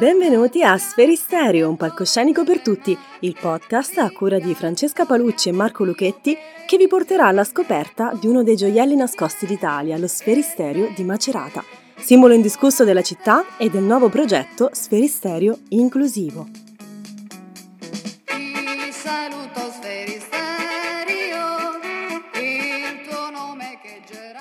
Benvenuti a Sferisterio, un palcoscenico per tutti, il podcast a cura di Francesca Palucci e Marco Luchetti che vi porterà alla scoperta di uno dei gioielli nascosti d'Italia, lo Sferisterio di Macerata, simbolo indiscusso della città e del nuovo progetto Sferisterio Inclusivo. Ti saluto Sferisterio, il tuo nome echeggerà.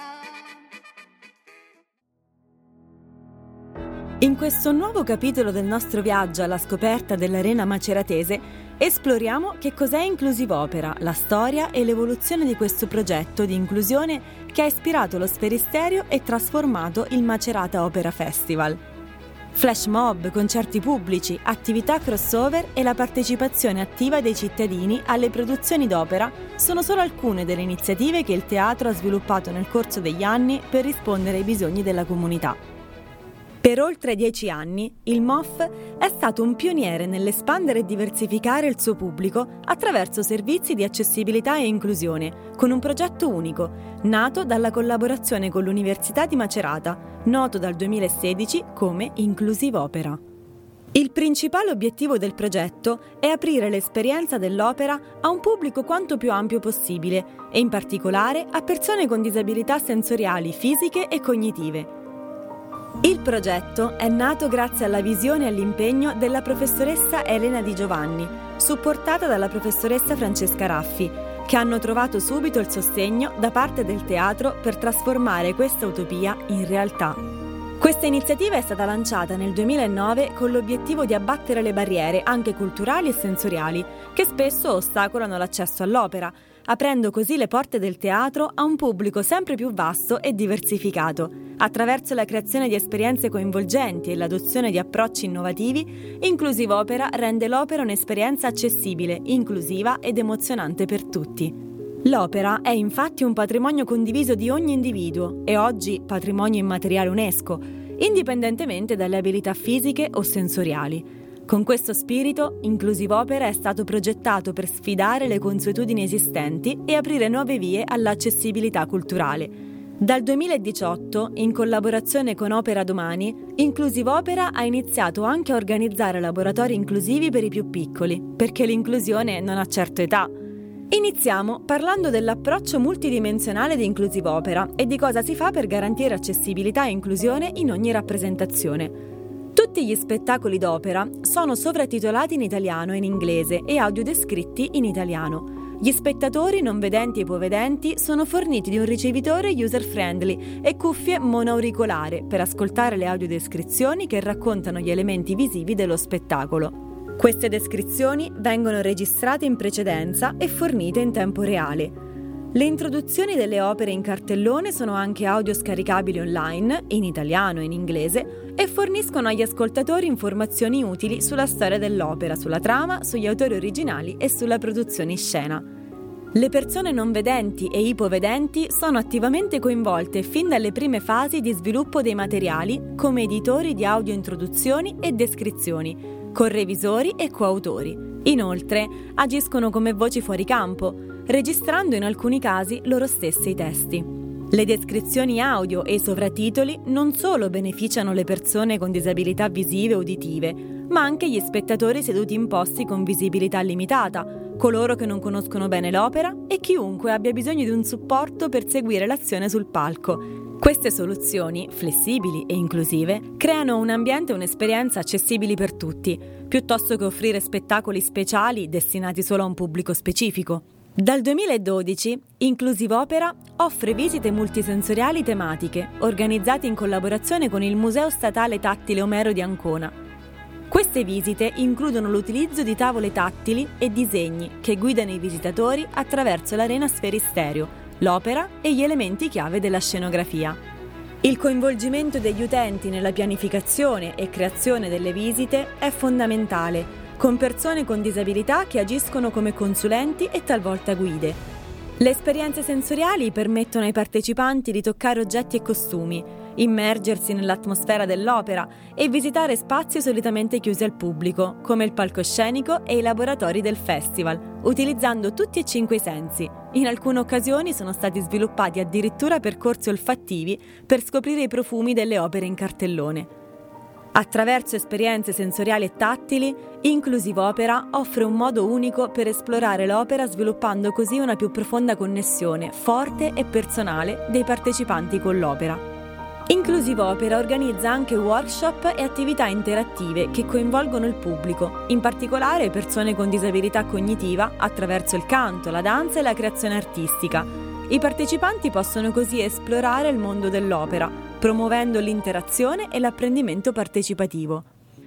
In questo nuovo capitolo del nostro viaggio alla scoperta dell'arena maceratese esploriamo che cos'è Inclusivopera, la storia e l'evoluzione di questo progetto di inclusione che ha ispirato lo Sferisterio e trasformato il Macerata Opera Festival. Flash mob, concerti pubblici, attività crossover e la partecipazione attiva dei cittadini alle produzioni d'opera sono solo alcune delle iniziative che il teatro ha sviluppato nel corso degli anni per rispondere ai bisogni della comunità. Per oltre 10 anni, il MOF è stato un pioniere nell'espandere e diversificare il suo pubblico attraverso servizi di accessibilità e inclusione, con un progetto unico, nato dalla collaborazione con l'Università di Macerata, noto dal 2016 come Inclusivopera. Il principale obiettivo del progetto è aprire l'esperienza dell'opera a un pubblico quanto più ampio possibile e in particolare a persone con disabilità sensoriali, fisiche e cognitive. Il progetto è nato grazie alla visione e all'impegno della professoressa Elena Di Giovanni, supportata dalla professoressa Francesca Raffi, che hanno trovato subito il sostegno da parte del teatro per trasformare questa utopia in realtà. Questa iniziativa è stata lanciata nel 2009 con l'obiettivo di abbattere le barriere, anche culturali e sensoriali, che spesso ostacolano l'accesso all'opera, aprendo così le porte del teatro a un pubblico sempre più vasto e diversificato. Attraverso la creazione di esperienze coinvolgenti e l'adozione di approcci innovativi, Inclusivopera rende l'opera un'esperienza accessibile, inclusiva ed emozionante per tutti. L'opera è infatti un patrimonio condiviso di ogni individuo e oggi patrimonio immateriale UNESCO, indipendentemente dalle abilità fisiche o sensoriali. Con questo spirito, Inclusivopera è stato progettato per sfidare le consuetudini esistenti e aprire nuove vie all'accessibilità culturale. Dal 2018, in collaborazione con Opera Domani, Inclusivopera ha iniziato anche a organizzare laboratori inclusivi per i più piccoli, perché l'inclusione non ha certo età. Iniziamo parlando dell'approccio multidimensionale di Inclusivopera e di cosa si fa per garantire accessibilità e inclusione in ogni rappresentazione. Tutti gli spettacoli d'opera sono sovratitolati in italiano e in inglese e audiodescritti in italiano. Gli spettatori non vedenti e ipovedenti sono forniti di un ricevitore user-friendly e cuffie monoauricolare per ascoltare le audiodescrizioni che raccontano gli elementi visivi dello spettacolo. Queste descrizioni vengono registrate in precedenza e fornite in tempo reale. Le introduzioni delle opere in cartellone sono anche audio scaricabili online, in italiano e in inglese, e forniscono agli ascoltatori informazioni utili sulla storia dell'opera, sulla trama, sugli autori originali e sulla produzione in scena. Le persone non vedenti e ipovedenti sono attivamente coinvolte fin dalle prime fasi di sviluppo dei materiali come editori di audio introduzioni e descrizioni, con revisori e coautori. Inoltre, agiscono come voci fuori campo, registrando in alcuni casi loro stesse i testi. Le descrizioni audio e i sovratitoli non solo beneficiano le persone con disabilità visive e uditive, ma anche gli spettatori seduti in posti con visibilità limitata, coloro che non conoscono bene l'opera e chiunque abbia bisogno di un supporto per seguire l'azione sul palco. Queste soluzioni, flessibili e inclusive, creano un ambiente e un'esperienza accessibili per tutti, piuttosto che offrire spettacoli speciali destinati solo a un pubblico specifico. Dal 2012, Inclusivopera offre visite multisensoriali tematiche, organizzate in collaborazione con il Museo Statale Tattile Omero di Ancona. Queste visite includono l'utilizzo di tavole tattili e disegni che guidano i visitatori attraverso l'arena Sferisterio, l'opera e gli elementi chiave della scenografia. Il coinvolgimento degli utenti nella pianificazione e creazione delle visite è fondamentale, con persone con disabilità che agiscono come consulenti e talvolta guide. Le esperienze sensoriali permettono ai partecipanti di toccare oggetti e costumi, immergersi nell'atmosfera dell'opera e visitare spazi solitamente chiusi al pubblico, come il palcoscenico e i laboratori del festival, utilizzando tutti e 5 i sensi. In alcune occasioni sono stati sviluppati addirittura percorsi olfattivi per scoprire i profumi delle opere in cartellone. Attraverso esperienze sensoriali e tattili, Inclusive Opera offre un modo unico per esplorare l'opera, sviluppando così una più profonda connessione, forte e personale, dei partecipanti con l'opera. Inclusive Opera organizza anche workshop e attività interattive che coinvolgono il pubblico, in particolare persone con disabilità cognitiva, attraverso il canto, la danza e la creazione artistica. I partecipanti possono così esplorare il mondo dell'opera, promuovendo l'interazione e l'apprendimento partecipativo.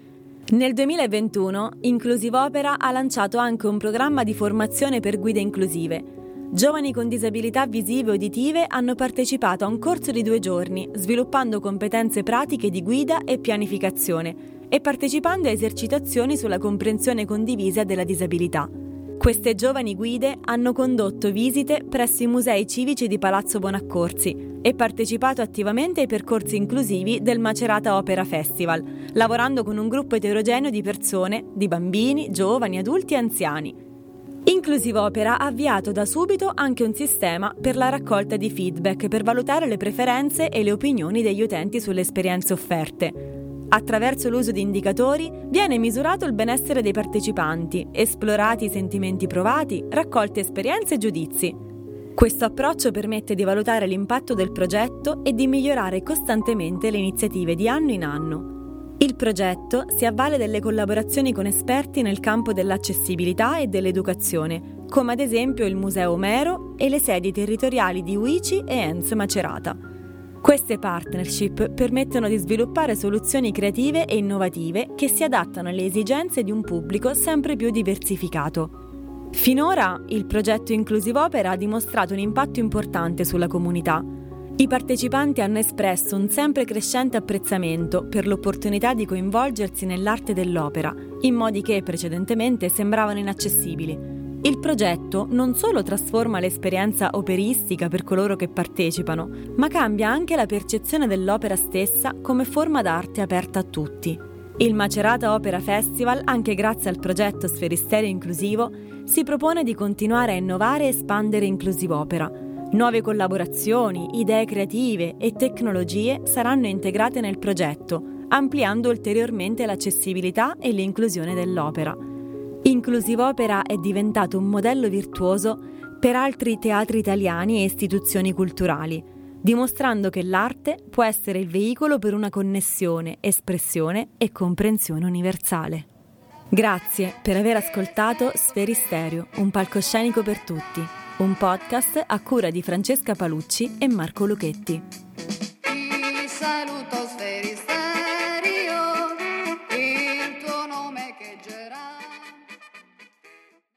Nel 2021 Inclusive Opera ha lanciato anche un programma di formazione per guide inclusive. Giovani con disabilità visive e uditive hanno partecipato a un corso di 2 giorni, sviluppando competenze pratiche di guida e pianificazione e partecipando a esercitazioni sulla comprensione condivisa della disabilità. Queste giovani guide hanno condotto visite presso i musei civici di Palazzo Bonaccorsi e partecipato attivamente ai percorsi inclusivi del Macerata Opera Festival, lavorando con un gruppo eterogeneo di persone, di bambini, giovani, adulti e anziani. Inclusive Opera ha avviato da subito anche un sistema per la raccolta di feedback per valutare le preferenze e le opinioni degli utenti sulle esperienze offerte. Attraverso l'uso di indicatori viene misurato il benessere dei partecipanti, esplorati i sentimenti provati, raccolte esperienze e giudizi. Questo approccio permette di valutare l'impatto del progetto e di migliorare costantemente le iniziative di anno in anno. Il progetto si avvale delle collaborazioni con esperti nel campo dell'accessibilità e dell'educazione, come ad esempio il Museo Omero e le sedi territoriali di UICI e ENS Macerata. Queste partnership permettono di sviluppare soluzioni creative e innovative che si adattano alle esigenze di un pubblico sempre più diversificato. Finora il progetto Inclusive Opera ha dimostrato un impatto importante sulla comunità. I partecipanti hanno espresso un sempre crescente apprezzamento per l'opportunità di coinvolgersi nell'arte dell'opera, in modi che precedentemente sembravano inaccessibili. Il progetto non solo trasforma l'esperienza operistica per coloro che partecipano, ma cambia anche la percezione dell'opera stessa come forma d'arte aperta a tutti. Il Macerata Opera Festival, anche grazie al progetto Sferisterio Inclusivo, si propone di continuare a innovare e espandere Inclusive Opera. Nuove collaborazioni, idee creative e tecnologie saranno integrate nel progetto, ampliando ulteriormente l'accessibilità e l'inclusione dell'opera. Inclusive Opera è diventato un modello virtuoso per altri teatri italiani e istituzioni culturali, dimostrando che l'arte può essere il veicolo per una connessione, espressione e comprensione universale. Grazie per aver ascoltato Sferisterio, un palcoscenico per tutti, un podcast a cura di Francesca Palucci e Marco Luchetti. Ti saluto Sferisterio.